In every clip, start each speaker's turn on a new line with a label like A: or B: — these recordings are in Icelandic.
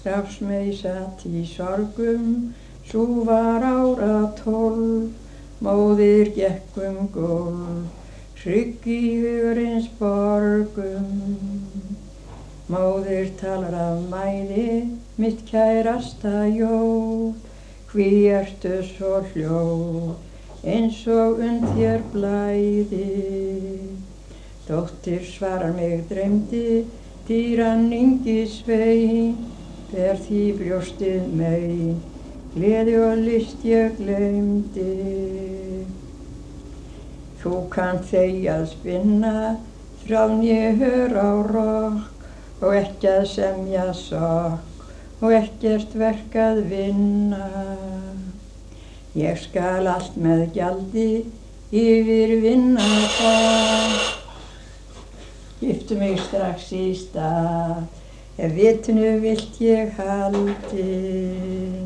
A: Stafsmey satt í sorgum, sú var ára 12, móðir gekk gólf, hrygg í hugurins borgum. Móðir talar af mæði, mitt kærasta jóð, hví ertu svo hljóð, eins og þér blæði. Dóttir svarar mig dreymdi, dýran yngisvein, ber því brjóstið mein, gleði og list ég gleymdi. Þú kannt þegja að spinna, þráðn ég hör á rokk, og ekki að semja sokk og ekkert verk að vinna. Ég skal allt með gjaldi yfir vinna það, giftu mig strax í stað, ef vitinu vilt ég haldi.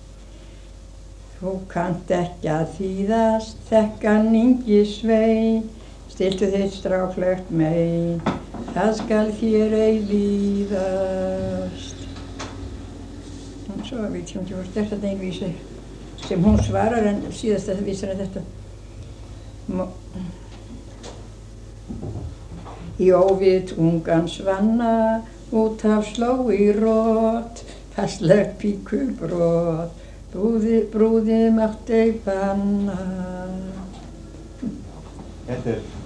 A: Þú kannt ekki að þýðast, þekkan yngisvein, stiltu þitt stráklegt mein, það skal þér ei líðast. Svo veit ég ekki hvort þetta er einvísi sem hún svarar, en síðasta vísar er þetta. Í óvit ungan svanna, út af sló í rót, passlegt píkubrot, brúði mátt ei banna.
B: Þetta er